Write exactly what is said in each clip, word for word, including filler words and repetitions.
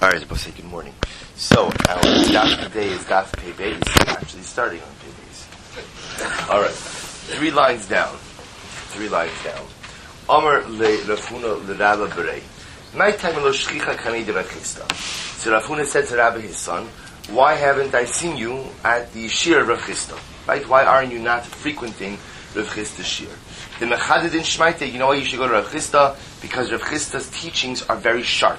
All right, we'll say good morning. So, our daf today is daf Pei Beis, actually starting on Pei Beis. All right, three lines down. Three lines down. Amar le Rav Huna le Rabba Berei. Nighttime lo shchicha kanei de Rav Chisda. So Rav Huna said to Rabbi his son, "Why haven't I seen you at the shir of Rav Chisda? Right? Why aren't you not frequenting Rav Chisda's shir?" The Mechaded in Shmaite, you know why you should go to Rav Chisda? Because Rav Chisda's teachings are very sharp.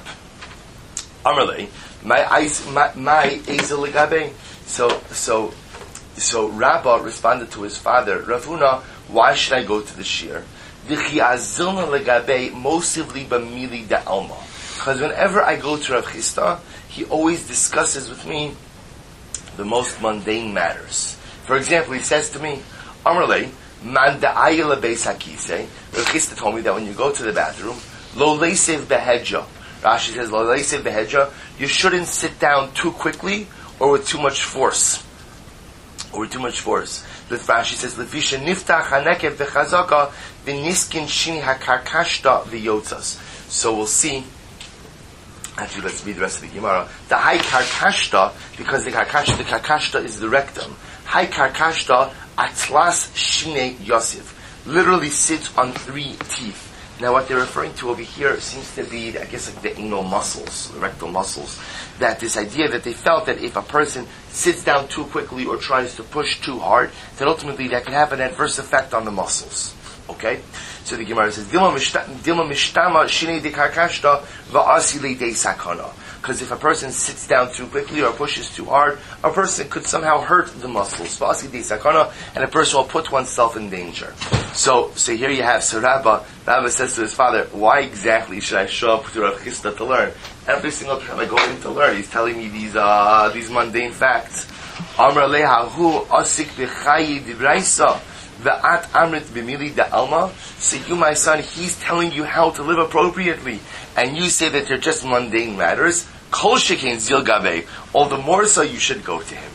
Amarle, my eyes, my my ezel legabe. So so so Rabbah responded to his father, Rav Huna, why should I go to the shir? V'chi azilna legabe mosivli b'mili da alma. Because whenever I go to Rav Chisda, he always discusses with me the most mundane matters. For example, he says to me, Amarle, man da'ayel beis hakise. Rav Chisda told me that when you go to the bathroom, lo leisev behedja. Rashi says, lo leisev behedja, you shouldn't sit down too quickly or with too much force. Or with too much force. But Rashi says, levisha niftach hanekev v'chazaka v'niskin shini hakarkashta v'yotzas. So we'll see. Actually, let's read the rest of the Gemara. The high karkashta, because the karkashta, the karkashta is the rectum. High karkashta atlas shine yosef. Literally sits on three teeth. Now, what they're referring to over here seems to be, I guess, like the anal muscles, the rectal muscles. That this idea that they felt that if a person sits down too quickly or tries to push too hard, that ultimately that could have an adverse effect on the muscles. Okay? So the Gemara says, Dilma mishtama shine de karkashta va'asi leidei sakana. Because if a person sits down too quickly or pushes too hard, a person could somehow hurt the muscles. Va'asi leidei sakana, and a person will put oneself in danger. So, so here you have, so Rabbah, Rabbah says to his father, why exactly should I show up to Rav Chisda to learn? Every single time I go in to learn, he's telling me these, uh, these mundane facts. Amar leha hu asik b'chayi dibraisa. Ve'at amrit b'mili da alma. So you, my son, he's telling you how to live appropriately, and you say that they're just mundane matters. Kol shekein zil gabe. All the more so, you should go to him.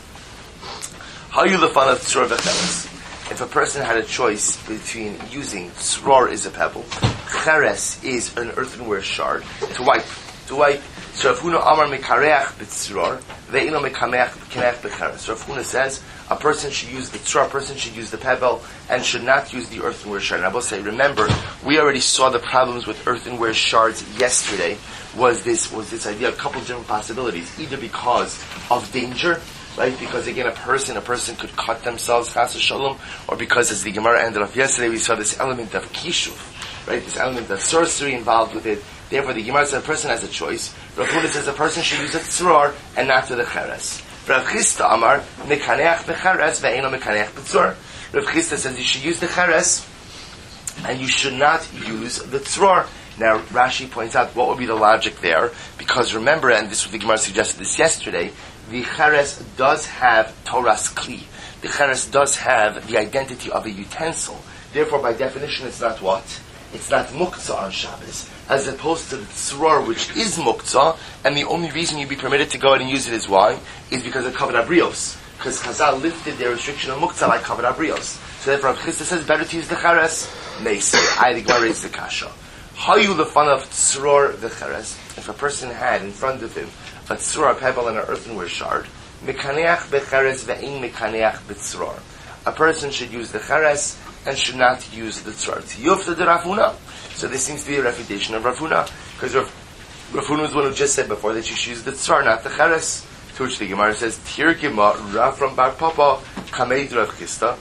How you lefanav tzur v'cheres. If a person had a choice between using tzror is a pebble, cheres is an earthenware shard to wipe, to wipe. So Rav Huna amar mekareach b'tzror ve'ino mekameach b'keneach b'cheres. So Rav Huna says a person should use the tzror, a person should use the pebble, and should not use the earthenware shard. And I will say, remember, we already saw the problems with earthenware shards yesterday. Was this was this idea a couple of different possibilities, either because of danger, right? Because again, a person a person could cut themselves, chas v'shalom, or because, as the Gemara ended off yesterday, we saw this element of kishuv, right? This element of sorcery involved with it. Therefore, the Gemara says a person has a choice. Rav Huna says a person should use a tzror and not to the cheres. Rav Chisda amar mekaneach becheres ve'eno mekaneach b'tzror. Rav Chisda says you should use the cheres and you should not use the tzror. Now, Rashi points out what would be the logic there, because remember, and this was the Gemara suggested this yesterday, the cheres does have Torah's kli. The cheres does have the identity of a utensil. Therefore, by definition, it's not what? It's not muktzah on Shabbos, as opposed to the tzror, which is muktzah, and the only reason you'd be permitted to go ahead and use it is why? Is because of kavod abrios. Because Chazal lifted their restriction on muktzah like kavod abrios. So therefore, Rav Chisda says better to use the cheres. They say, I the Gemara raised the kasha. How you the fun of tzror the cheres? If a person had in front of him a tzror, a pebble, and an earthenware shard, mekaneach becheres ve'in mekaneach b'tzror. A person should use the cheres and should not use the tzror. Tiyufta de Rav Huna. So this seems to be a refutation of Rav Huna, because Rav, Rav Huna was the one who just said before that you should use the tzror, not the cheres. To which the Gemara says, Tir Gima Rav from Bar Papa Kameid Rav Chisda.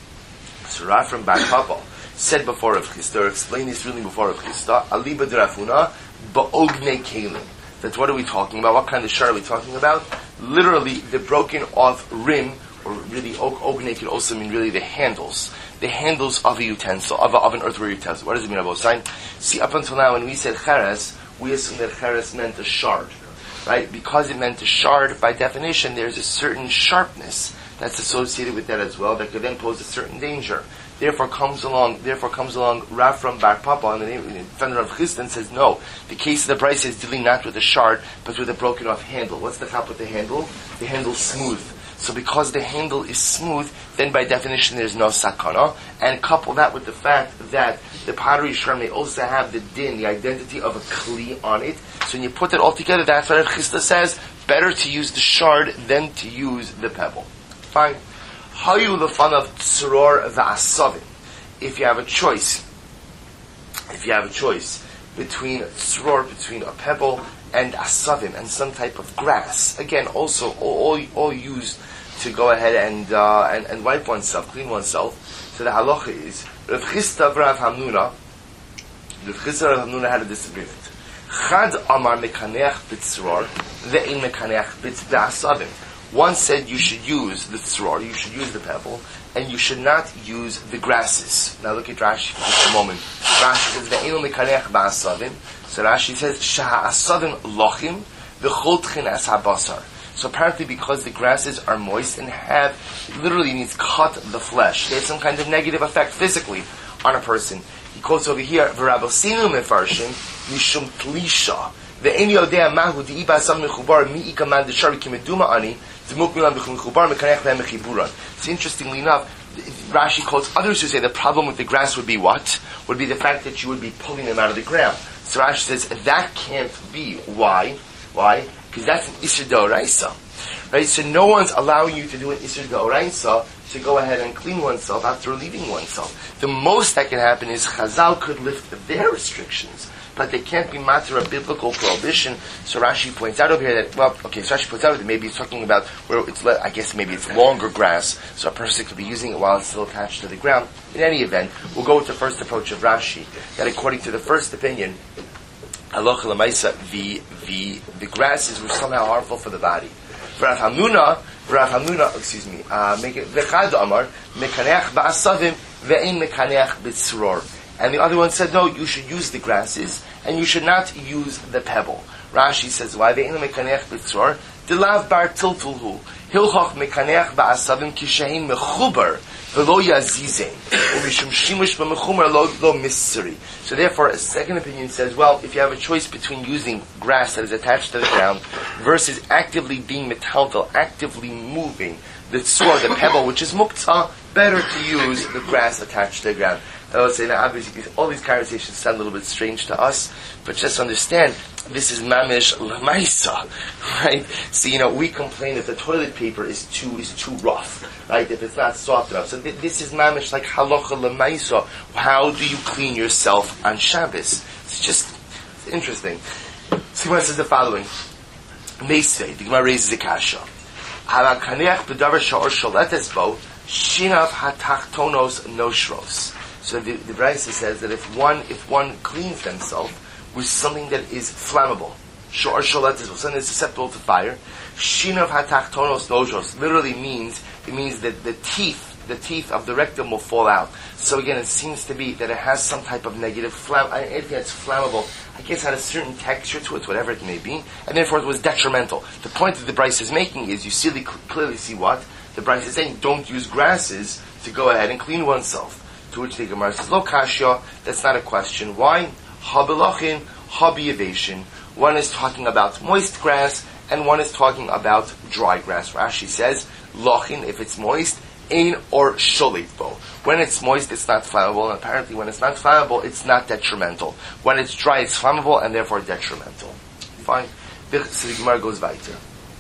So Rav from Bar Papa said before Rav Chisda, or explained this really before Rav Chisda, Aliba de Rav Huna ba'ogne kelim. That's what are we talking about? What kind of shar are we talking about? Literally, the broken off rim, or really ogne could also mean really the handles. The handles of a utensil, of, a, of an earthenware utensil. What does it mean about sign? See, up until now when we said cheres, we assumed that cheres meant a shard. Right? Because it meant a shard, by definition, there's a certain sharpness that's associated with that as well, that could then pose a certain danger. Therefore comes along, therefore comes along Rav from Bar Papa, and the name defender of Chisda says, no, the case of the price is dealing not with a shard, but with a broken off handle. What's the chap with the handle? The handle's smooth. So because the handle is smooth, then by definition there's no sakana. And couple that with the fact that the pottery shard may also have the din, the identity of a kli on it. So when you put it all together, that's what Rav Chisda says, better to use the shard than to use the pebble. Fine. Hayu lefanav tzror v'asavim. If you have a choice, if you have a choice between tzror, between a pebble, and asavim, and some type of grass, again, also all, all, all used to go ahead and, uh, and and wipe oneself, clean oneself. So the halacha is Rav Chisda v'Rav Hamnuna. Rav Chisda and Rav Hamnuna had a disagreement. Chad amar mekaneach b'tzror, ve'in mekaneach b'asavim. One said you should use the tzror, you should use the pebble, and you should not use the grasses. Now look at Rashi for just a moment. Rashi says ve'in mekaneach b'asavim. So Rashi says shaha'asavim lochim v'chol tchinas habasar. So apparently because the grasses are moist and have, it literally means cut the flesh. They have some kind of negative effect physically on a person. He quotes over here, V'rabosinu mefarshim, mishum tlisha, ve'en yodea mahu di'iba asam mechubar mi'ika man deshari kimeduma ani, zimuk milan mechubar mekanech lehem mechiburan. So interestingly enough, Rashi quotes others who say the problem with the grass would be what? Would be the fact that you would be pulling them out of the ground. So Rashi says, that can't be. Why? Why? Because that's an Isser D'Oraisa. Right? So no one's allowing you to do an Isser D'Oraisa to go ahead and clean oneself after leaving oneself. The most that can happen is Chazal could lift their restrictions, but they can't be matter of biblical prohibition. So Rashi points out over here that, well, okay, so Rashi points out that maybe it's talking about where it's, le- I guess maybe it's longer grass, so a person could be using it while it's still attached to the ground. In any event, we'll go with the first approach of Rashi, that according to the first opinion, Halacha l'maisa, the the the grasses were somehow harmful for the body. Rav Hamnuna, Rav Hamnuna, excuse me, uh, make it v'chad amar mekaneach ba'asavim ve'in mekaneach b'tzror. And the other one said, no, you should use the grasses and you should not use the pebble. Rashi says, why ve'in mekaneach b'tzror? Dilav bar tiltulhu hilchach mekaneach ba'asavim kishein mechubar. So therefore, a second opinion says, well, if you have a choice between using grass that is attached to the ground versus actively being metaltal, actively moving the tzor, the pebble, which is muktzah, better to use the grass attached to the ground. I would say, now obviously, all these conversations sound a little bit strange to us, but just understand, this is mamish l'maisa, right? So, you know, we complain if the toilet paper is too is too rough, right? If it's not soft enough. So th- this is mamish like halacha l'maisa. How do you clean yourself on Shabbos? It's just it's interesting. So Gemara says the following: Meisvei, the Gemara raises a kasha. Halakaneach b'davar sha'or sholetes bo shinav hatachtonos noshros. So the, the Brisa says that if one if one cleans themselves with something that is flammable, shor sholetes, something that's susceptible to fire, shinav hatachtonos noshros literally means it means that the teeth the teeth of the rectum will fall out. So again, it seems to be that it has some type of negative flam. Anything that's flammable, I guess, had a certain texture to it, whatever it may be, and therefore it was detrimental. The point that the Brisa is making is you see the, clearly see what the Brisa is saying: don't use grasses to go ahead and clean oneself. To which the Gemara says, Lo kashya, that's not a question. Why? Habilachin, habiyavation. One is talking about moist grass, and one is talking about dry grass. Rashi says, Lachin, if it's moist, ein or sholitbo. When it's moist, it's not flammable, and apparently when it's not flammable, it's not detrimental. When it's dry, it's flammable, and therefore detrimental. Fine. So the Gemara goes weiter.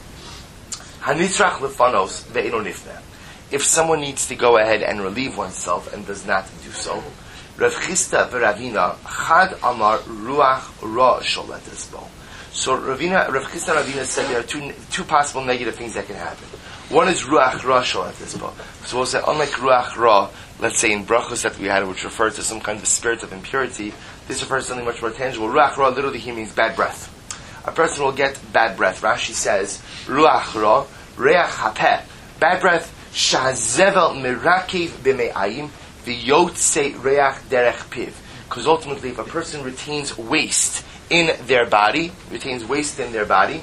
Hanitzrach lefanos ve'eno nifneh. If someone needs to go ahead and relieve oneself and does not do so, Rav Chisda v'Ravina chad amar ruach ra sholetes bo. So Ravina, Rav Chisda and Ravina said there are two two possible negative things that can happen. One is ruach ra sholetes bo. So we'll say, unlike ruach ra, let's say in brachos that we had, which refers to some kind of spirit of impurity, this refers to something much more tangible. Ruach ra literally here means bad breath. A person will get bad breath. Rashi says, ruach ra reach hapeh, bad breath. Shazevel mirakiv b'me'ayim v'yotze reach derech piv. Because ultimately, if a person retains waste in their body, retains waste in their body,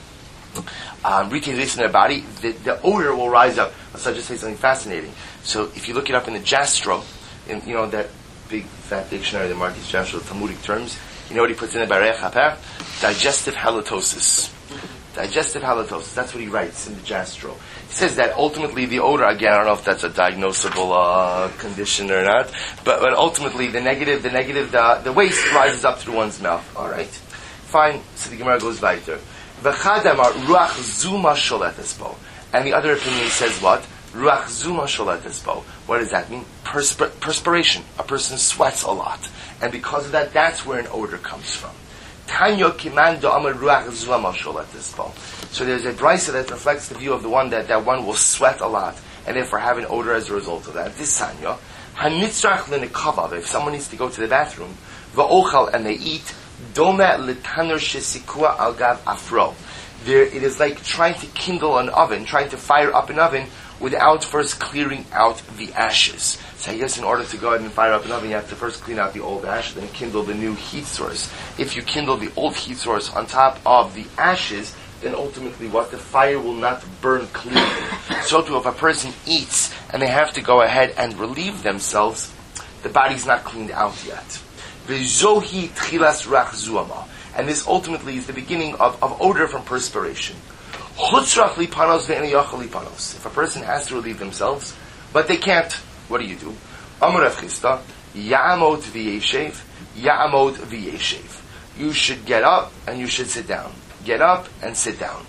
um, retains waste in their body, the, the odor will rise up. So I'll just say something fascinating. So if you look it up in the Jastro, in you know that big fat dictionary, the Marcus Jastro, Talmudic terms, you know what he puts in the Barech HaPer? Digestive halitosis. Digestive halitosis. That's what he writes in the Jastro. He says that ultimately the odor, again, I don't know if that's a diagnosable uh, condition or not, but, but ultimately the negative, the negative, the, the waste rises up through one's mouth. All right, fine. So the Gemara goes weiter. V'chadamar ruach zuma sholetes bo. And the other opinion says what? Ruach zuma sholetes bo. What does that mean? Perspir- perspiration. A person sweats a lot, and because of that, that's where an odor comes from. Tanyo kiman do amar ruach zuma sholetes bo. So there's a brisa that reflects the view of the one that, that one will sweat a lot and therefore have an odor as a result of that. This Tanya, hanitzrach l'nikavav, if someone needs to go to the bathroom, va'ochal, and they eat, doma l'tanur shesikua al gav afro. There, it is like trying to kindle an oven, trying to fire up an oven without first clearing out the ashes. So I guess in order to go ahead and fire up an oven, you have to first clean out the old ash, then kindle the new heat source. If you kindle the old heat source on top of the ashes, then ultimately what? The fire will not burn cleanly. So too, if a person eats and they have to go ahead and relieve themselves, the body's not cleaned out yet. V'zohi tchilas rach zuama. And this ultimately is the beginning of, of odor from perspiration. Chutzrach lipanos ve'en yachal lipanos. If a person has to relieve themselves, but they can't, what do you do? Amar Rav Chisda, ya'amod v'yeshev, ya'amod v'yeshev. You should get up and you should sit down. Get up and sit down.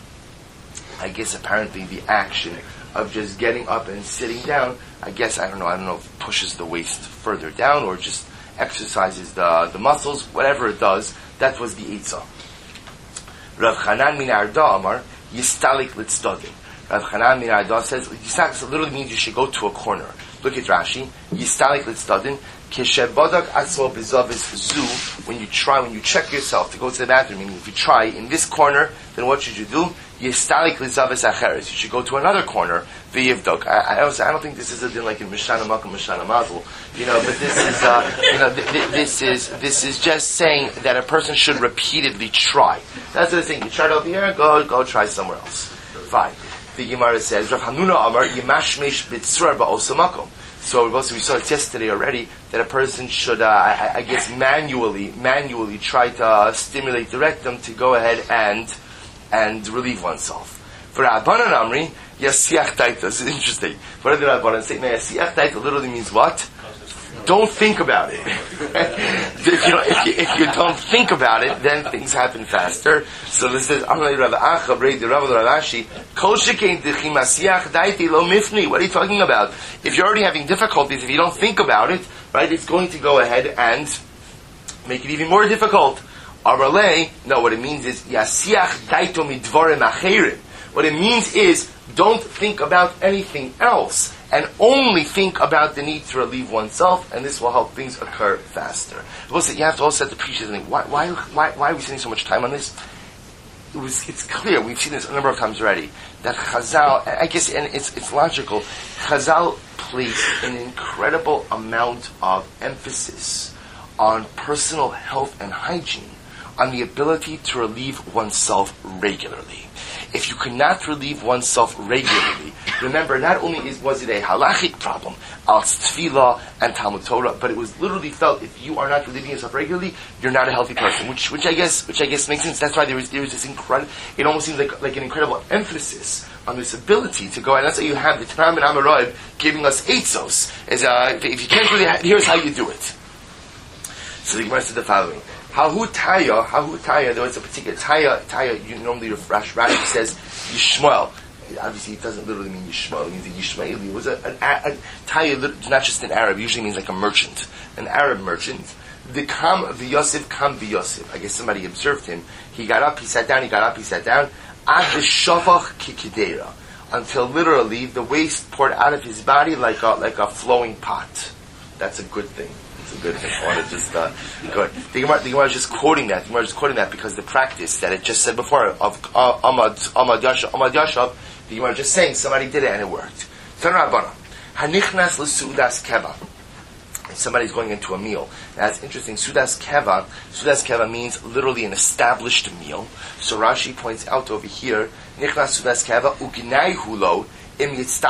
I guess apparently the action of just getting up and sitting down, I guess, I don't know, I don't know if it pushes the waist further down or just exercises the, the muscles, whatever it does, that was the Eitzah. Rav Chanan min Arda Amar, Yistalik Litzdagin. Rav Chanan min Arda says, Yistalik literally means you should go to a corner. Look at Rashi, Yistalik Litzdagin, Keshebadak Atzmo Bizavis Zu, when you try, when you check yourself to go to the bathroom, meaning if you try in this corner, then what should you do? Yistalik Lizavis Acheres. You should go to another corner, V'yivdok. I, I, I don't think this is a din like in Mishana Makam, Mishana Mazel, you know, but this is, uh, you know, th- th- this is, this is just saying that a person should repeatedly try. That's the thing. You tried over here, go, go try somewhere else. Fine. The Gemara says, Rav Hanuna Amar, Yimashmesh B'tzrar Ba'osamakom. So we saw it yesterday already that a person should, uh, I, I guess, manually, manually try to uh, stimulate the rectum to go ahead and and relieve oneself. For Rabbanan Amri, Yasiach Taita. This is interesting. What did the Rabbanan say? Now, Yasiach Taita literally means what? Don't think about it. if, you don't, if, you, if you don't think about it, then things happen faster. So this is Amri Rav Acha, Brei the Rav Ravashi, Kol Shekein Dechim Asiach Daiti Lo Mifni. What are you talking about? If you're already having difficulties, if you don't think about it, right, it's going to go ahead and make it even more difficult. Amarle, no, what it means is Yasiach Daito Midvorim Acherim. What it means is don't think about anything else, and only think about the need to relieve oneself, and this will help things occur faster. Listen, you have to also appreciate something. Why, why, why, why are we spending so much time on this? It was, it's clear, we've seen this a number of times already, that Chazal, I guess, and it's, it's logical, Chazal placed an incredible amount of emphasis on personal health and hygiene, on the ability to relieve oneself regularly. If you cannot relieve oneself regularly, remember, not only is, was it a halachic problem, al tefillah and Talmud Torah, but it was literally felt if you are not relieving yourself regularly, you're not a healthy person. Which, which I guess, which I guess makes sense. That's why there is there is this incredible. It almost seems like like an incredible emphasis on this ability to go, and that's why you have the Tanam and Amarayv giving us eitzos. As uh, if you can't really, here's how you do it. So the Gemara said the following. Hahu Taya, Hahu Taya, there was a particular Taya, Taya, you normally Rashi Rashi says Yishmael. Obviously it doesn't literally mean Yishmael, it means a Yishmaeli. It was a, an, a, a Taya, not just an Arab, usually means like a merchant. An Arab merchant. The Kam V'Yosef, Kam V'Yosef. I guess somebody observed him. He got up, he sat down, he got up, he sat down. Ad Shafach Kikidera. Until literally the waste poured out of his body like a, like a flowing pot. That's a good thing. A good thing. I want to just uh, good. The Gemara, the Gemara is just quoting that. The Gemara is just quoting that because the practice that it just said before of uh, Amad Amad Yashav, Amad Yashav, the Gemara is just saying somebody did it and it worked. Hanichnas l'sudas keva. Somebody's going into a meal. Now it's interesting. Sudas keva. Sudas keva means literally an established meal. So Rashi points out over here. Nichnas sudas keva ugnai hulo. So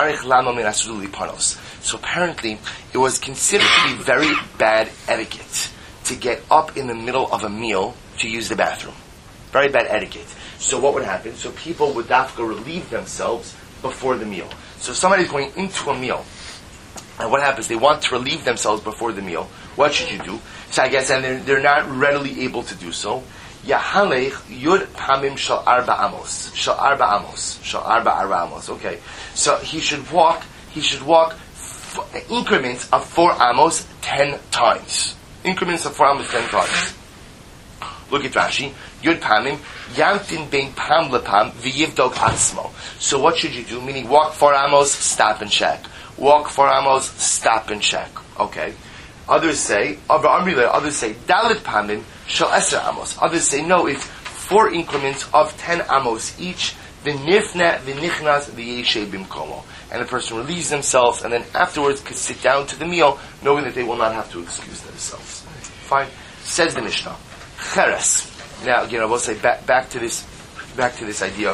apparently, it was considered to be very bad etiquette to get up in the middle of a meal to use the bathroom. Very bad etiquette. So what would happen? So people would dafka relieve themselves before the meal. So if somebody's going into a meal, and what happens? They want to relieve themselves before the meal. What should you do? So I guess, and they're, they're not readily able to do so. Yahalech yud pamim shal arba amos, shal arba amos, shal arba arba amos. Okay, so he should walk. He should walk f- increments of four amos ten times. Increments of four amos ten times. Look at Rashi. Yud pamim yamtin bein pam lepam v'yivdog atzmo. So what should you do? Meaning, walk four amos, stop and check. Walk four amos, stop and check. Okay. Others say, others say, dalit pamim shal eser amos. Others say, no, it's four increments of ten amos each. V'nifne v'nichnas v'yeshe bimkomo. And the person relieves themselves, and then afterwards can sit down to the meal, knowing that they will not have to excuse themselves. Fine. Says the Mishnah. Cheres. Now, again, I will say back, back to this, back to this idea,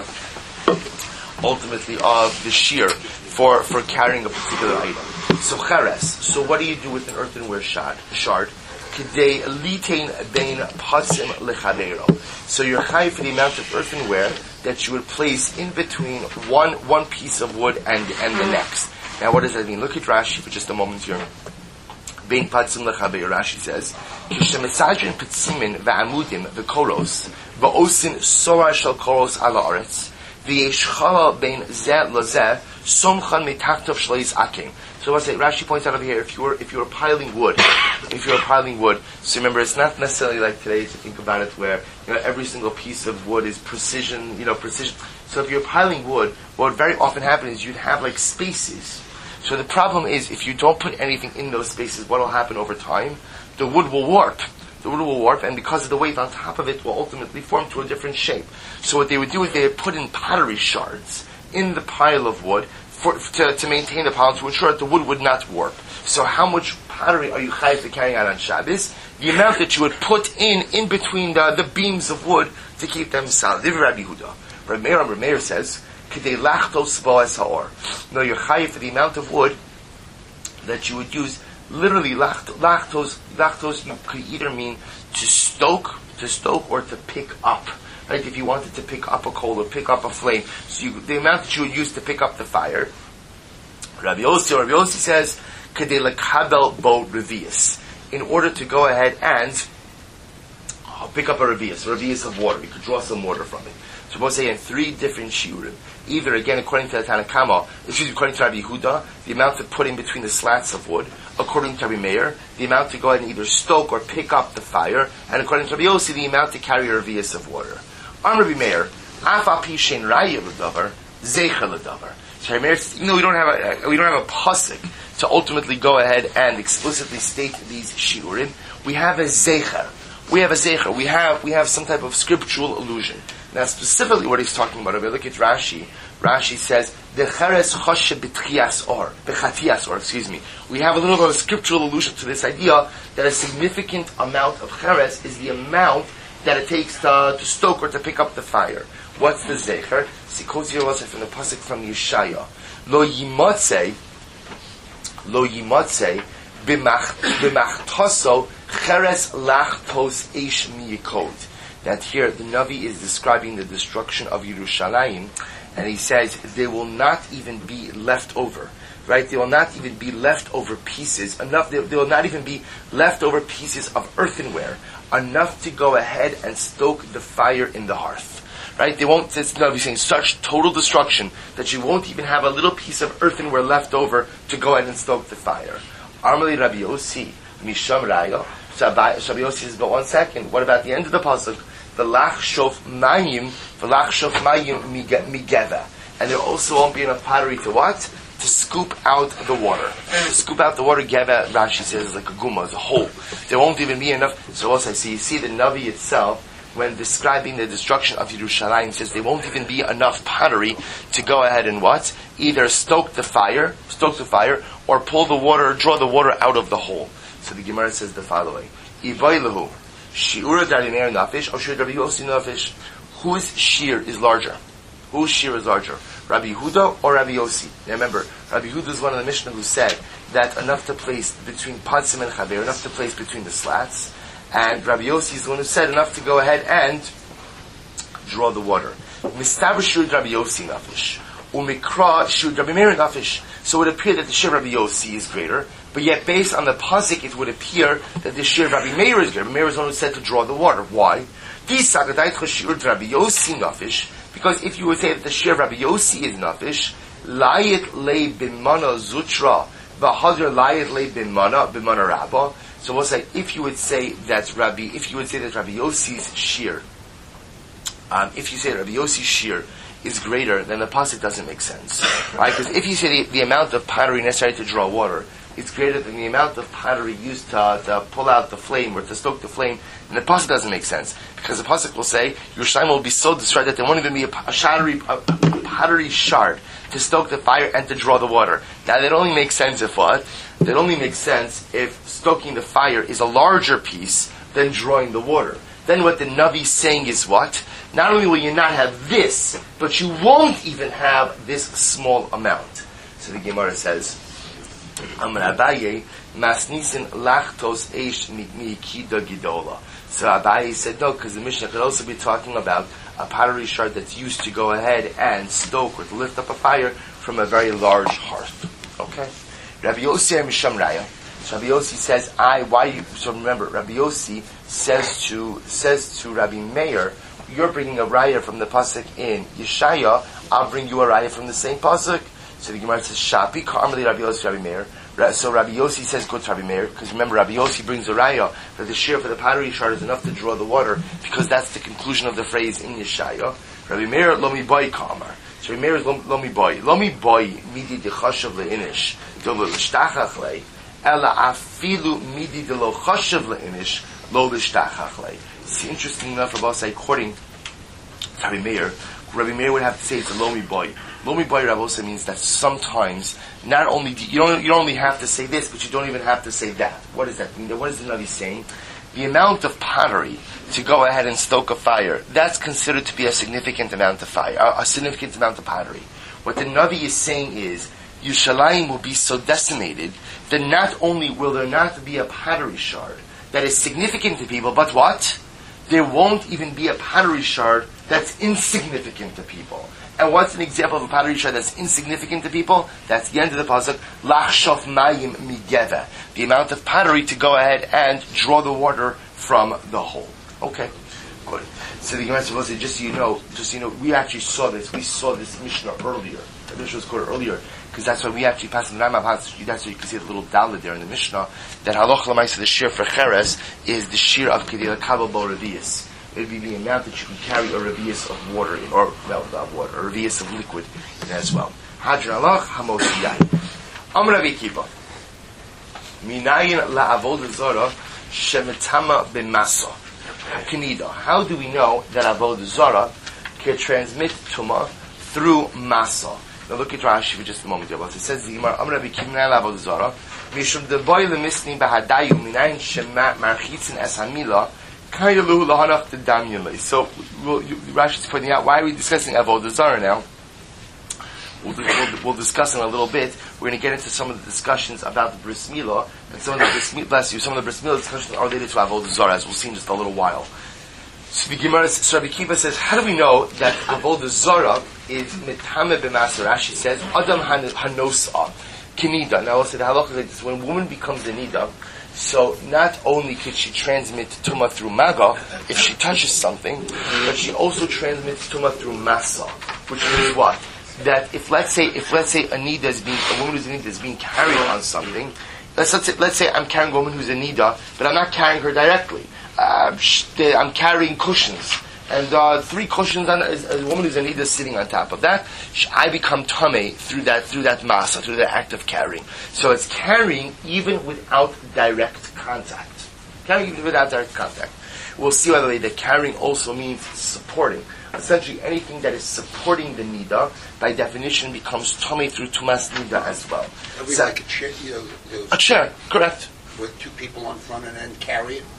ultimately of the shear for, for carrying a particular item. So cheres. So what do you do with an earthenware shard? Shard. Kidei litain bein pasim lechavero. So you're chayiv for the amount of earthenware that you would place in between one one piece of wood and and the next. Now, what does that mean? Look at Rashi for just a moment here. Bein pasim lechavero. Rashi says, "Kishemisajin petzimin va'amudim v'koros va'osin sora shel koros ala aretz v'yeshchala bein zeh lazeh somchan mitachtov shleis akim." So what I say, Rashi points out over here, if you were if you were piling wood, if you were piling wood, so remember, it's not necessarily like today to think about it where, you know, every single piece of wood is precision, you know, precision. So if you're piling wood, what would very often happen is you'd have like spaces. So the problem is, if you don't put anything in those spaces, what will happen over time? The wood will warp. The wood will warp, and because of the weight on top of it, will ultimately form to a different shape. So what they would do is they would put in pottery shards in the pile of wood, For, to, to maintain the pile, to ensure that the wood would not warp. So how much pottery are you chayiv to carrying out on Shabbos? The amount that you would put in, in between the, the beams of wood to keep them solid. This is Rabbi Yehuda. Rabbi Meir, Rabbi Meir says, K'dei lachtos bo'es ha'or. No, you're chayiv for the amount of wood that you would use. Literally, lachtos, lachtos, you could either mean to stoke, to stoke, or to pick up. Right, if you wanted to pick up a coal or pick up a flame, so you, the amount that you would use to pick up the fire. Rabbi Yossi, Rabbi Yossi says, "Kedei lekabel bo revius," in order to go ahead and oh, pick up a revius, a revius of water. You could draw some water from it. So we'll say in three different shiurim. Either again, according to the Tanakama, excuse me, according to Rabbi Yehuda, the amount to put in between the slats of wood. According to Rabbi Meir, the amount to go ahead and either stoke or pick up the fire. And according to Rabbi Yossi, the amount to carry a revius of water. I'm Rabbi Meir. Afa pishin raya l'davar zeicha l'davar. So Rabbi Meir says, even though we don't have a we don't have a pasuk to ultimately go ahead and explicitly state these shiurim, we have a zeicher. We have a zeicher. We have we have some type of scriptural allusion. Now, specifically, what he's talking about. If you look at Rashi, Rashi says the cheres choshe b'tchias or b'chatias or excuse me. We have a little bit of a scriptural allusion to this idea that a significant amount of cheres is the amount that it takes to, to stoke or to pick up the fire. What's the zecher? Sikozi was from the pasuk from Yeshaya. Lo yimotze, lo yimotze, b'machtoso cheres lachtos eish miyikod. That here the Navi is describing the destruction of Yerushalayim, and he says there will not even be left over. Right? There will not even be leftover pieces, enough, there, there will not even be leftover pieces of earthenware, enough to go ahead and stoke the fire in the hearth. Right? They won't, it's not saying such total destruction that you won't even have a little piece of earthenware left over to go ahead and stoke the fire. Armali Rabbi Yossi, Misham Raya. So Rabbi Yossi says, but one second, what about the end of the pasuk? The lach shof mayim, the lach shof mayim migeva. And there also won't be enough pottery to what? To scoop out the water. To scoop out the water, Geva, Rashi says, is like a guma, as a hole. There won't even be enough. So also I see, you see the Navi itself, when describing the destruction of Yerushalayim, says there won't even be enough pottery to go ahead and what? Either stoke the fire, stoke the fire, or pull the water, draw the water out of the hole. So the Gemara says the following. Ibaylahu, shi'ura dariner nafish, or shi'ur Rabbi Yossi nafish. Whose shear is larger? Whose shear is larger? Rabbi Yehuda or Rabbi Yossi? Now remember, Rabbi Yehuda is one of the Mishnah who said that enough to place between Patzim and Chaver, enough to place between the slats. And Rabbi Yossi is the one who said enough to go ahead and draw the water. Mistaber shir Rabbi Yossi nafish. Umikra shir Rabbi Meir nafish. So it would appear that the shir Rabbi Yossi is greater, but yet based on the pasuk, it would appear that the shir Rabbi Meir is greater. Rabbi Meir is the one who said to draw the water. Why? Because if you would say that the shir Rabbi Yossi is nafish, layit le bimana zutra, v'hadr layit le bimana bimana rabba. So we'll say if you would say that Rabbi, if you would say that Rabbi Yossi's shir, um, if you say that Rabbi Yossi's shir is greater, then the pasuk doesn't make sense, right? Because if you say the, the amount of pottery necessary to draw water is greater than the amount of pottery used to, to pull out the flame or to stoke the flame, then the pasuk doesn't make sense. Because the pasuk will say Yerushalayim will be so destroyed that there won't even be a, a, shattery, a, a pottery shard to stoke the fire and to draw the water. Now that only makes sense if what? That only makes sense if stoking the fire is a larger piece than drawing the water. Then what the Navi is saying is what? Not only will you not have this, but you won't even have this small amount. So the Gemara says, Amar Abaye, Masnisin lachtos eish mikida gidola. So Abaye said no, because the Mishnah could also be talking about a pottery shard that's used to go ahead and stoke or to lift up a fire from a very large hearth. Okay? Rabbi Yossi Misham Raya. So Rabbi Yossi says, I, why you, so remember, Rabbi Yossi says to, says to Rabbi Meir, you're bringing a raya from the pasuk in Yeshaya, I'll bring you a raya from the same pasuk. So the Gemara says, Shapi, Karmali Rabbi Yossi, Rabbi Meir. So Rabbi Yossi says, go to Rabbi Meir, because remember, Rabbi Yossi brings a raya that the shear for the pottery shard is enough to draw the water, because that's the conclusion of the phrase in Yeshaya. Rabbi Meir, Lomi Boy Kamar. So Rabbi Meir is Lomi Boy. Lomi Boy, Midi de Chashav le'inish, Dolo l'shtachach le, Ela afilu midi de lo Chashav le'inish, Lo l'shtachach le. It's interesting enough about say, according to Rabbi Meir, Rabbi Meir would have to say it's a Lomi Boy. Lomi Boy Rabbosa means that sometimes, not only, do, you don't, you don't only have to say this, but you don't even have to say that. What does that mean? What is the Navi saying? The amount of pottery to go ahead and stoke a fire, that's considered to be a significant amount of fire, a, a significant amount of pottery. What the Navi is saying is, Yerushalayim will be so decimated that not only will there not be a pottery shard that is significant to people, but what? There won't even be a pottery shard that's insignificant to people. And what's an example of a pottery shard that's insignificant to people? That's the end of the pasuk. Lachshof mayim migeva. The amount of pottery to go ahead and draw the water from the hole. Okay, good. So the Gemara says, just so you know, just so you know, we actually saw this. We saw this Mishnah earlier. The Mishnah was quoted earlier because that's why we actually passed the Rambam. That's why you can see the little daled there in the Mishnah that halach l'maisa the shir for cheres is the shir of kedila kabel bo revius. It would be the amount that you can carry a revius of water in, or well, not water, a revius of liquid in as well. Hadran alach hamosiyai. Amar Rabbi Akiva. Minayin la'avodah zara shemetama b'masa. Kanida. How do we know that avodah zara can transmit tuma through masa? Now look at Rashi for just a moment. It says the Gemara, Amar Rabbi Akiva minayin la'avodah zara mishum deboy lemisni bahadayu minayin shema marchitzin es hamila. So, we'll, Rashi is pointing out, why are we discussing Avodah Zarah now? We'll, we'll, we'll discuss in a little bit. We're going to get into some of the discussions about the Bris Milah, and some of the Bris Milah, bless you, some of the Bris Milah discussions are related to Avodah Zarah, as we'll see in just a little while. So the Gemara, so Rabbi Akiva says, how do we know that Avodah Zarah is Mitame b'Maser? Rashi says, Adam Hanosa, Kinida. Now, also the halacha is like this, when a woman becomes a Nida, so not only could she transmit Tumah through Maga, if she touches something, but she also transmits Tumah through Masa, which means what? That if let's say, if let's say a Nida is being, a woman who's a Nida is being carried on something, let's, let's say, let's say I'm carrying a woman who's a Nida, but I'm not carrying her directly. Uh, I'm carrying cushions. And uh, three cushions on a, a woman who's a Nida is sitting on top of that. I become tamei through that through that masa, through the act of carrying. So it's carrying even without direct contact. Carrying even without direct contact. We'll see, by the way, that carrying also means supporting. Essentially, anything that is supporting the Nida, by definition, becomes tamei through tumas Nida as well. So, like a chair, you know, you know, a chair, correct. With two people on front and then carry it.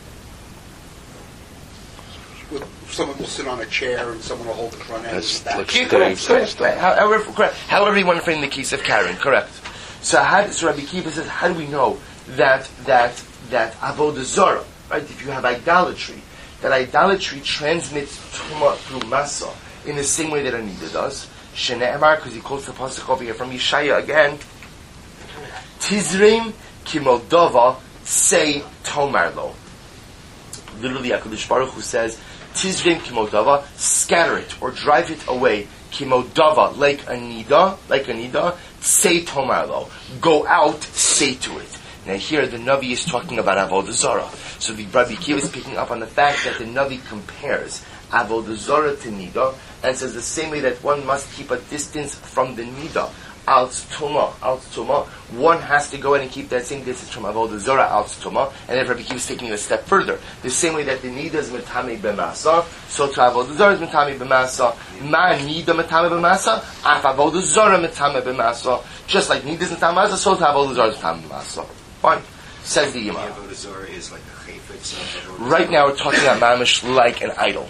With, someone will sit on a chair and someone will hold the front end. That's That. like Correct, staying, correct. However, correct. However you want to frame the case of carrying, correct. So, how, so Rabbi Akiva says, how do we know that that that avodah zarah, right? If you have idolatry, that idolatry transmits Tuma through Masa in the same way that Anida does. Shene'emar, because he quotes the pasuk over here from Yeshaya again. Tizrim Kimoldova say Tomarlo. Literally, HaKadosh Baruch Hu says, Tizrim Kimoldova, scatter it or drive it away. Kimodava, like a nida, like a nida, say Tomarlo. Go out, say to it. Now here the Navi is talking about Avodah Zarah. So the Rabbi Akiva is picking up on the fact that the Navi compares Avodah Zarah to nida, and says the same way that one must keep a distance from the nida, al tuma, al tuma, one has to go in and keep that same distance from Avodah Zarah, al tuma, and then Rabbi Akiva is taking it a step further. The same way that the nida is metame b'masa, so to Avodah Zarah is metame b'masa. Ma nida metame b'masa, af Avodah Zarah metame b'masa. Just like nida is metame b'masa, so to Avodah Zarah is metame b'masa. Fine. Says the Yimah. Avodah Zarah is like a chayfetz. Right now we're talking about mamish like an idol.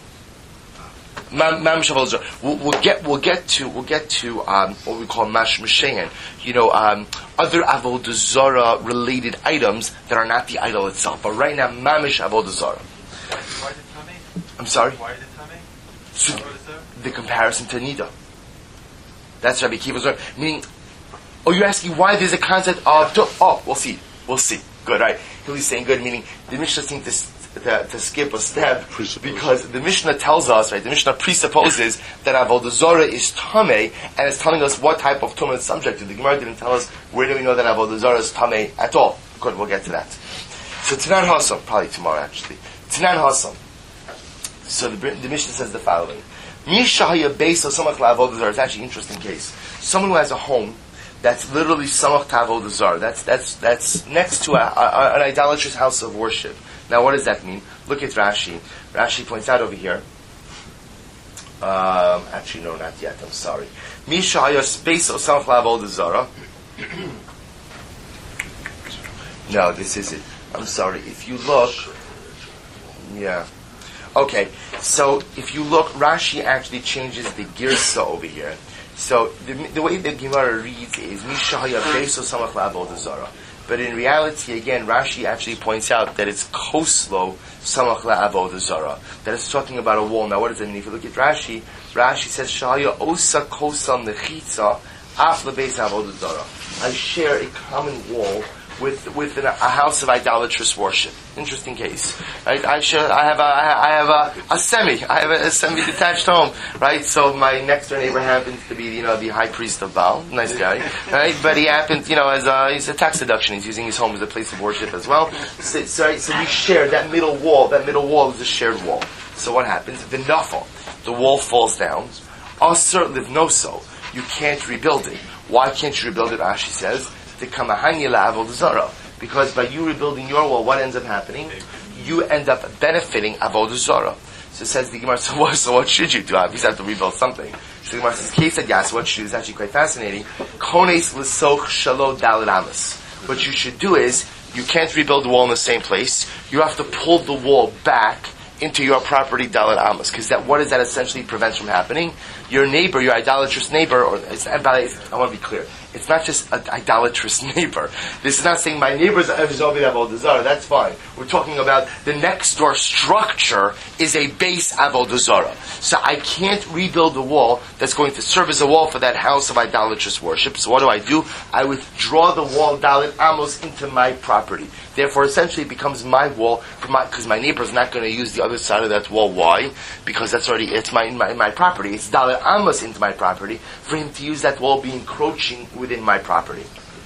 Mamish Avodah Zarah. We'll, we'll get we'll get to we'll get to um, what we call mash mishayan. You know, um, other Avodah Zarah related items that are not the idol itself. But right now, mamish Avodah Zarah. Why the tummy? I'm sorry. Why the tummy? So Avodah Zarah? the comparison to nida. That's Rabbi Akiva's word. Meaning, oh, you're asking why there's a concept of to, oh, we'll see, we'll see. Good, right? He's saying good, meaning the Mishnah seems to. To, to skip a step, because the Mishnah tells us, right, the Mishnah presupposes that Avodah Zarah is Tameh, and it's telling us what type of Tumah it's subject to. The Gemara didn't tell us where do we know that Avodah Zarah is Tameh at all. Good, we'll get to that. So Tanan Hasam, probably tomorrow actually. Tanan Hasam. So the, the Mishnah says the following. Mishahaya Beis of Samach LaAvodah Zarah. It's actually an interesting case. Someone who has a home that's literally Samach Avodah Zarah. That's, that's, that's next to a, a, an idolatrous house of worship. Now, what does that mean? Look at Rashi. Rashi points out over here. Um, actually, no, not yet. I'm sorry. Misha haya space osam avodah zarah. No, this is it. I'm sorry. If you look, yeah. Okay. So if you look, Rashi actually changes the girsa over here. So the, the way the Gemara reads is Misha haya space osam avodah zarah. But in reality, again, Rashi actually points out that it's koslo samach la'avodah zarah. That it's talking about a wall. Now, what does it mean? If you look at Rashi, Rashi says shaya osa kosam nechitza af lebeis avodah zarah. I share a common wall with with an, a house of idolatrous worship. Interesting case, right? I share. I have a I have a, a semi. I have a, a semi-detached home, right? So my next door neighbor happens to be, you know, the high priest of Baal. Nice guy, right? But he happens, you know, as a, he's a tax deduction. He's using his home as a place of worship as well. So, so, so we share that middle wall. That middle wall is a shared wall. So what happens? The nafal, the wall falls down. Asur livnoso. You can't rebuild it. Why can't you rebuild it? Rashi says, the kamahanya la'avodah zarah. Because by you rebuilding your wall, what ends up happening? You end up benefiting avodah zarah. So says the Gemara, so what, so what should you do? You have to rebuild something. So the Gemara says, Kei said, yes, what should you do? It's actually quite fascinating. Kones l'soch shalo daled amas. What you should do is, you can't rebuild the wall in the same place. You have to pull the wall back into your property daled amas. Because that, what does that essentially prevent from happening? Your neighbor, your idolatrous neighbor, or it's, I want to be clear. It's not just an idolatrous neighbor. This is not saying my neighbor's Evzovid Avodah Zarah. That's fine. We're talking about the next door structure is a base Avodah Zarah. So I can't rebuild a wall that's going to serve as a wall for that house of idolatrous worship. So what do I do? I withdraw the wall Dalit Amos into my property. Therefore, essentially, it becomes my wall because my, my neighbor's not going to use the other side of that wall. Why? Because that's already it's my my, my property. It's Dalit Amos into my property. For him to use that wall, be encroaching within my property.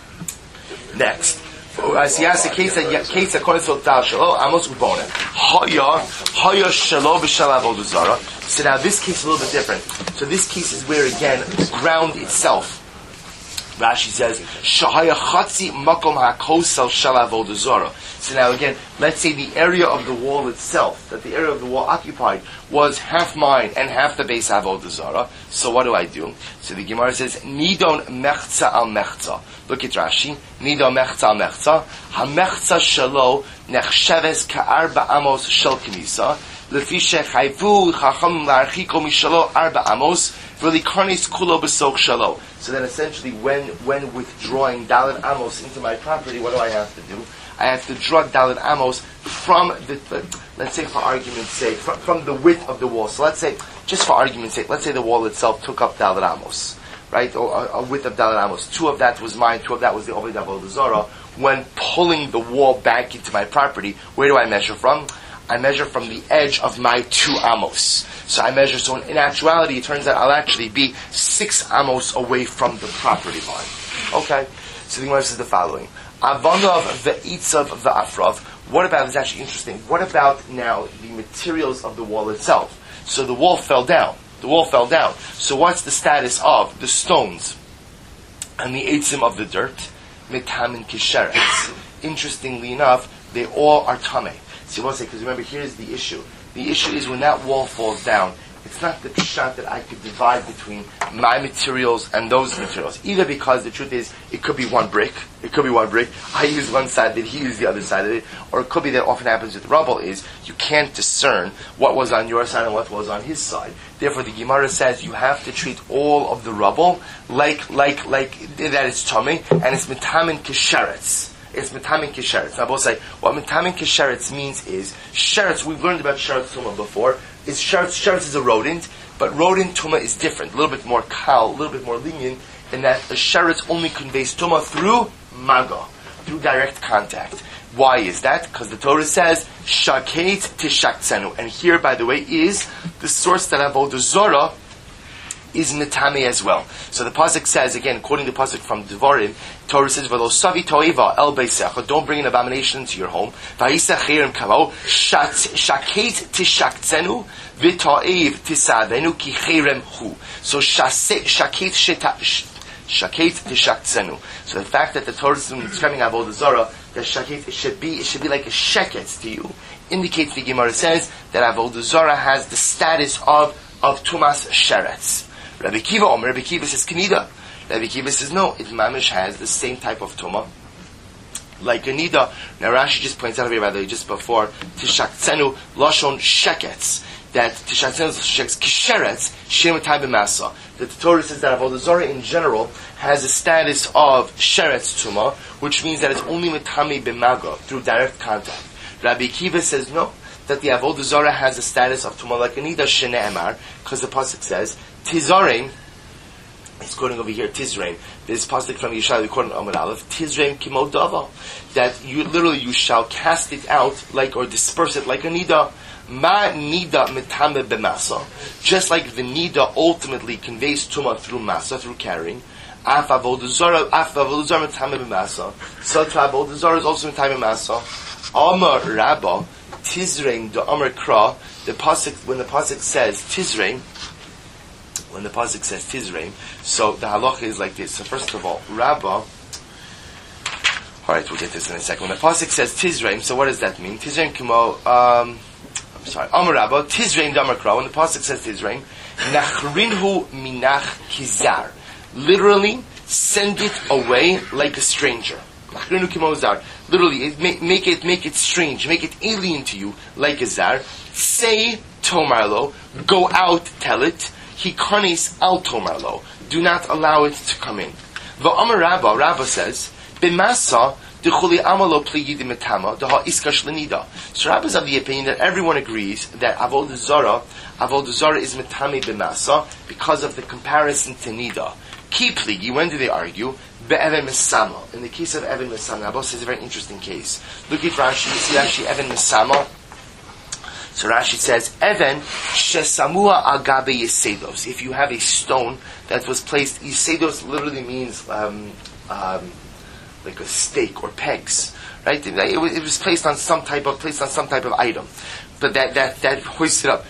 Next. As he asks the case that case according to Tal Shalo, Amos Ubona. Haya, Haya Shalo B'Shal Avodah Zarah. So now this case is a little bit different. So this case is where again, the ground itself, Rashi says, Shahaya Chatzi Makom HaKosel Shal Avodah Zarah. So now again, let's say the area of the wall itself, that the area of the wall occupied, was half mine and half the base Avodah Zarah. So what do I do? So the Gemara says, Nidon Mechza al Mechza. Look at Rashi. Nidon Mechza al Mechza. Ha-Mechza Shalo Nechsheves Ka'arba Amos Shel Knisa. Lefi Shechayvu Chacham La'archiko Mishalo Arba Amos. Really Karnis Kulo B'Sok Shalo. So then essentially when, when withdrawing Dalit Amos into my property, what do I have to do? I have to draw Dalit Amos from the, let's say for argument's sake, from, from the width of the wall. So let's say, just for argument's sake, let's say the wall itself took up Dalet Amos, right? Or a, a width of Dalet Amos. Two of that was mine, two of that was the Oved Avodah Zarah. When pulling the wall back into my property, where do I measure from? I measure from the edge of my two amos. So I measure, so in, in actuality, it turns out I'll actually be six amos away from the property line. Okay? So the Gemara says the following. Avanav ve'itzav ve'afrav. What about, it's actually interesting, what about now the materials of the wall itself? So the wall fell down. The wall fell down. So what's the status of the stones and the eitzim of the dirt? Mitamin kisheretz. Interestingly enough, they all are tameh. So you want to say, because remember, here's the issue. The issue is when that wall falls down, it's not the pshat that I could divide between my materials and those materials. Either because the truth is, it could be one brick, it could be one brick, I use one side, then he used the other side of it, or it could be that often happens with rubble is, you can't discern what was on your side and what was on his side. Therefore, the Gemara says you have to treat all of the rubble like, like, like, that it's tummy, and it's mitamin kisheretz. It's mitamin kisheretz. Now, both say, what mitamin kisheretz means is, sheretz, we've learned about sheretz tumah before, is sheretz, sheretz is a rodent, but rodent tumah is different, a little bit more kal, a little bit more lenient, in that a sheretz only conveys tumah through maga, through direct contact. Why is that? Because the Torah says, shaket tishaktzenu. And here, by the way, is the source that Avodah Zarah is Netame as well. So the pasuk says, again, quoting the pasuk from Devarim, Torah says, "V'lo savi toeva el beisecha." Don't bring an abomination into your home. Va'isa chayrim kavo shaket tishaktzenu v'toev tisavenu ki chayrem hu. So shaket shaket tishaktzenu. So the fact that the Torah is describing Avodah Zarah, that shaket, it should be, it should be like a sheket to you, indicates, the Gemara says, that Avodah Zarah has the status of of tumas sheretz. Rabbi Kiva Omer, Rabbi Kiva says Knida. Rabbi Kiva says no, it mamish has the same type of tumah like a nida. Now Rashi just points out over here, by the way, just before tishaktzenu lashon sheketz, that tishaktzenu sheketz kisheretz shem time b'masa. That the Torah says that Avodah Zarah in general has a status of sheretz tumah, which means that it's only mitami b'maga through direct contact. Rabbi Kiva says no, that the Avodah Zarah has a status of tumah like a nida shene'emar, because the pasuk says Tizraim, he's quoting over here, Tizraim. This pasuk from Yeshaya, quoting Amud Aleph, Tizraim kimo dava. That you, literally, you shall cast it out, like, or disperse it like a nida. Ma nida mitame b'masa. Just like the nida ultimately conveys tumah through masa, through carrying. Af Avodah Zarah, af Avodah Zarah mitame b'masa. So to Avodah Zarah is also mitame b'masa. Amar Rabba, Tizraim, the Amar Kra, the pasuk, when the pasuk says Tizraim, when the pasuk says Tizraim, so the halacha is like this. So first of all, Rabbah, alright, we'll get this in a second. When the pasuk says Tizraim, so what does that mean? Tizraim kimo, um, I'm sorry, Amar Rabbah, Tizraim damar kra, when the pasuk says Tizraim, Nachrinhu minach kizar. Literally, send it away like a stranger. Nachrinhu kimo zar. Literally, it, make, make it, make it strange, make it alien to you, like a zar. Say, Tomarlo, go out, tell it, Hikanis al tomarlo. Do not allow it to come in. V'amar Rabba, Rabba says, B'masa dechuli amalo pligi dimetama daha iskash lenida. So Rabba is of the opinion that everyone agrees that Avodah Zarah, Avodah Zarah is metame b'masa because of the comparison to nida. Ki pligi, when do they argue? Be'even mesama. In the case of Evan mesama, Rabba says a very interesting case. Look at Rashi, you see actually Evan mesama. So Rashi says, Even shesamua agabe yesedos. If you have a stone that was placed, yesedos literally means um, um, like a stake or pegs, right? It was, it was placed on some type of placed on some type of item, but that that that hoisted up.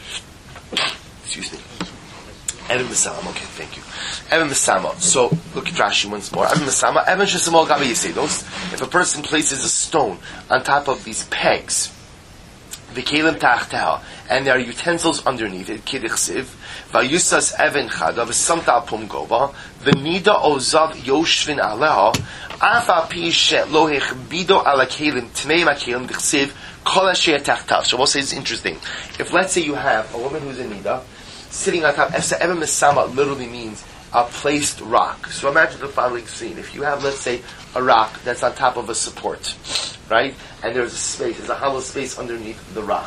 Excuse me. Even mesama. Okay, thank you. Even mesama. So look at Rashi once more. Even mesama. Even shesamua agabe yesedos. If a person places a stone on top of these pegs, V'kelim ta'achteha, and there are utensils underneath it, kidichsiv, v'yusas even chada, v'samta al pum gova, v'nida ozav yoshvin aleha, afa pi she'lo hechbido ala kelim, tmei ma'kelim, dichsiv, kol asher ta'achtav. So we'll say it's interesting. If let's say you have a woman who's in nida, sitting on top, even mesama literally means a placed rock. So imagine the following scene. If you have, let's say, a rock that's on top of a support, right? And there's a space, there's a hollow space underneath the rock.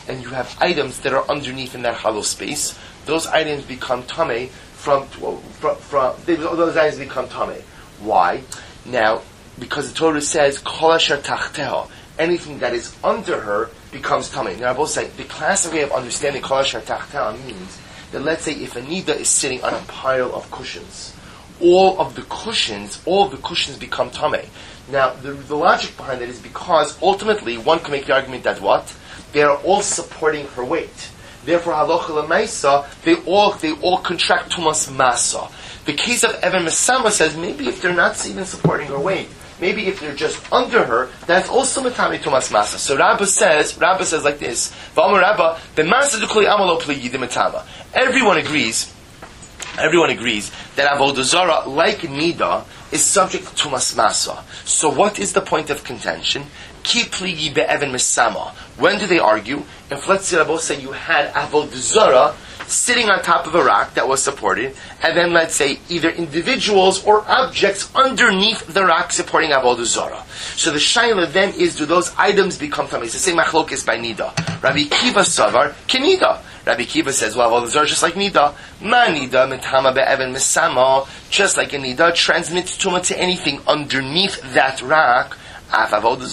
and you have items that are underneath in that hollow space, those items become tamei from, well, from, from they, those items become tamei. Why? Now, because the Torah says, Kol asher tachteha, anything that is under her becomes tamei. Now, I will say, the classic way of understanding Kol asher tachteha means that, let's say, if a nida is sitting on a pile of cushions, all of the cushions, all of the cushions become tamei. Now, the, the logic behind it is because, ultimately, one can make the argument that what? They are all supporting her weight. Therefore, halacha l'maisa, they all they all contract tumas masa. The case of Evan Mesama says maybe if they're not even supporting her weight, maybe if they're just under her, that's also matami tumas masa. So Rabbah says, Rabbah says like this: V'amar Rabbah, b'masa dukli amalo pli yidim. Everyone agrees. Everyone agrees that avodah zara, like nida, is subject to tumas masa. So what is the point of contention? Ki pligi be'evan mesama. When do they argue? If, let's say, both say you had avodah zara sitting on top of a rock that was supported, and then, let's say, either individuals or objects underneath the rock supporting avodah zara. So the shaila then is, do those items become tamei? So say machlokes by nida. Rabbi Kiva savar kenida. Rabbi Kiva says, well, avodah zara is just like nida. Ma nida mitama be'evan mesama. Just like a nida transmits tuma to anything underneath that rock. So to avodah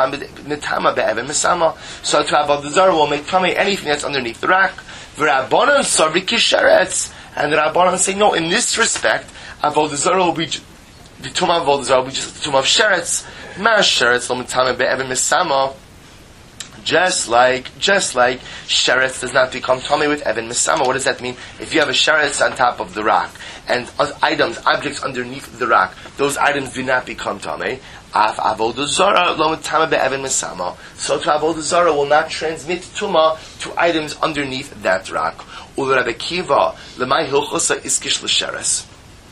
zara will make tamei anything that's underneath the rock. V'rabbanan savri kisheretz, and the Rabbanan say no. In this respect, avodah zara will be the tumah of avodah zara will be just the tumah of sheretz. Ma sheretz lo mitame be'evan mesama. Just like, just like sheretz does not become tamei with evan mesama. What does that mean? If you have a sheretz on top of the rock and items, objects underneath the rock, those items do not become tamei. Af avodah zara lo mitama be'evan mesama. So to avodah zara will not transmit tuma to items underneath that rock. Ul Rabbi Kiva lemay hilchosa iskish l'sheretz.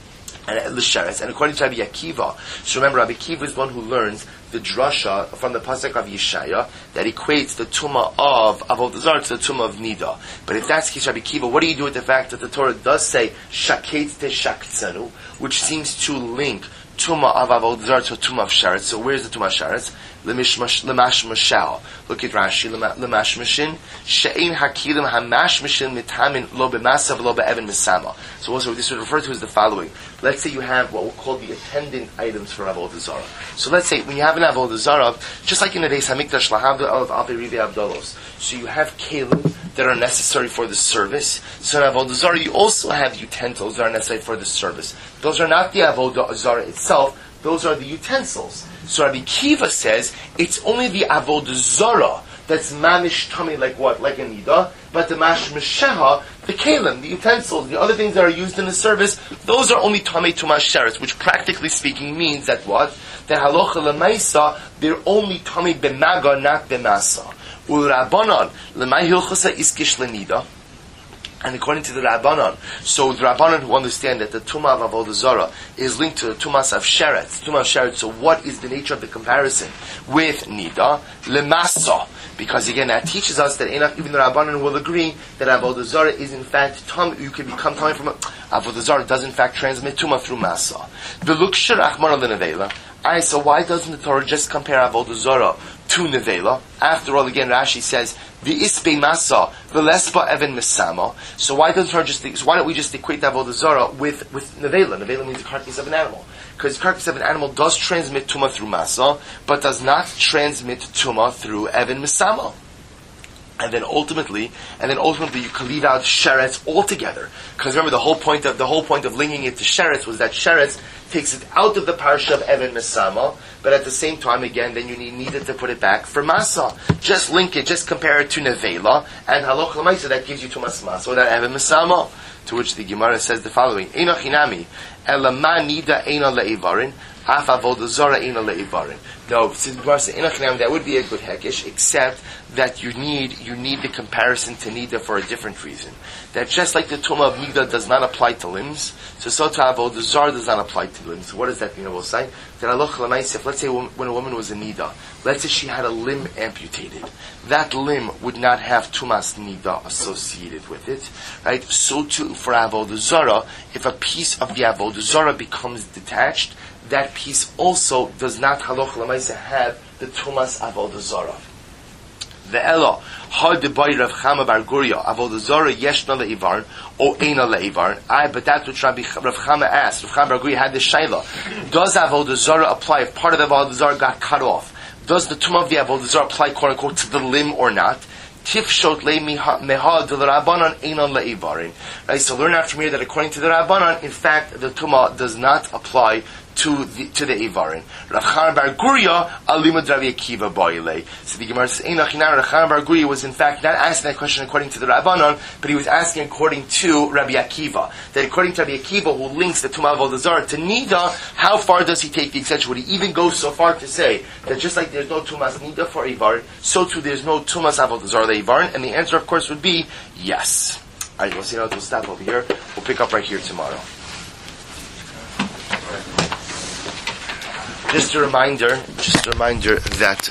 And l'sheretz. And according to Rabbi Akiva, so remember, Rabbi Akiva is one who learns the drasha from the pasuk of Yeshaya that equates the tumah of avodah zara to the tumah of nida. But if that's the case, Rabbi Akiva, what do you do with the fact that the Torah does say shaket te shaktzenu, which seems to link tumah of avodah zara to tumah of sheretz? So where's the tumah of sheretz? Lemash mashal. Look at Rashi. Lemash mashin she'ein hakilim hamash mashin mitamin lo b'masav lo be'evan mesama. So also this would refer to as the following. Let's say you have what we'll call the attendant items for avodah zara. So let's say when you have an avodah zara, just like in the Beis Hamikdash lahavda of alpei rivei avdalos. So you have kelim that are necessary for the service. So in avodah zara you also have utensils that are necessary for the service. Those are not the avodah zara itself. Those are the utensils. So Rabbi Kiva says it's only the avodah zara that's mamish tamei, like what, like a nida, but the mash mesheha, the kelim, the utensils, the other things that are used in the service, those are only tamei to sheretz, which practically speaking means that what, that halacha lemaisa, they're only tamei b'maga, not b'masa. Ul rabbanan lemay hilchasa iskish lenida. And according to the Rabbanan, so the Rabbanan who understand that the Tumah of Avodah Zara is linked to the Tumah of Sheretz, Tumah of Sheretz, so what is the nature of the comparison with Nida? Lemasa. Because again, that teaches us that even the Rabbanan will agree that Avodah Zara is in fact, tum, you can become Tumah from it. Avodah Zara does in fact transmit Tumah through Masa. The Lukshir Achmar L'Nevela. Alright, so why doesn't the Torah just compare Avodah Zara to Nevela? After all, again, Rashi says, the Ispe Masa, the Lespa Evan Mesama. So why doesn't the Torah just, so why don't we just equate Avodah Zara with, with Nevela? Nevela means the carcass of an animal. Because the carcass of an animal does transmit Tumah through Masa, but does not transmit Tumah through Evan Mesama. And then ultimately, and then ultimately you can leave out sheretz altogether. Because remember, the whole point of the whole point of linking it to sheretz was that sheretz takes it out of the parsha of Evan Mesama, but at the same time, again, then you need, needed to put it back for Masa. Just link it, just compare it to Nevela, and Halach L'maisa, that gives you Tumas Masa, without Evan Mesama. To which the Gemara says the following, Eina chinami, ela ma nida eina le'ivarin, af avodah zara eina le'ivarin. No, since the Gemara says Eina chinami, that would be a good hekesh, except that you need you need the comparison to nida for a different reason. That just like the tumah of nida does not apply to limbs, so so to avodah zara does not apply to limbs. So what does that mean? I will say that Allah Chalamayis, let's say when a woman was a nida, let's say she had a limb amputated, that limb would not have tumas nida associated with it, right? So too for avodah zara, if a piece of the avodah zara becomes detached, that piece also does not halach l'maisa have the tumas avodah zara. The Elo, Had the Bay Rav Chama Bar Guria, Avodah Zarah Yeshna Le'ivarn, or Eina Le'ivarn. I, but that's what Rabbi Rav Chama asked. Rav Chama Bar Guria had the Shaila. Does Avodah Zarah apply if part of the Avodah Zarah got cut off? Does the Tumah of the Avodah Zarah apply, quote unquote, to the limb or not? Tifshot le meha de Rabbanan einon le'ivarin. Right, so learn out from here that according to the Rabbanan, in fact, the Tumah does not apply to the to the Ivarin. Rav Chana Bar Guria alimud Rabbi Akiva ba'ilei. So the Gemara says, Rav Chana Bar Guria was in fact not asking that question according to the Rabbanan, but he was asking according to Rabbi Akiva. That according to Rabbi Akiva, who links the Tumah of Avodah Zarah to Nida, how far does he take the extension? Would he even go so far to say that just like there's no Tumas Nida for Ivarin, so too there's no Tumas Avodah Zarah Ivarin? And the answer, of course, would be yes. All right, we'll see now. We'll stop over here. We'll pick up right here tomorrow. Just a reminder, just a reminder that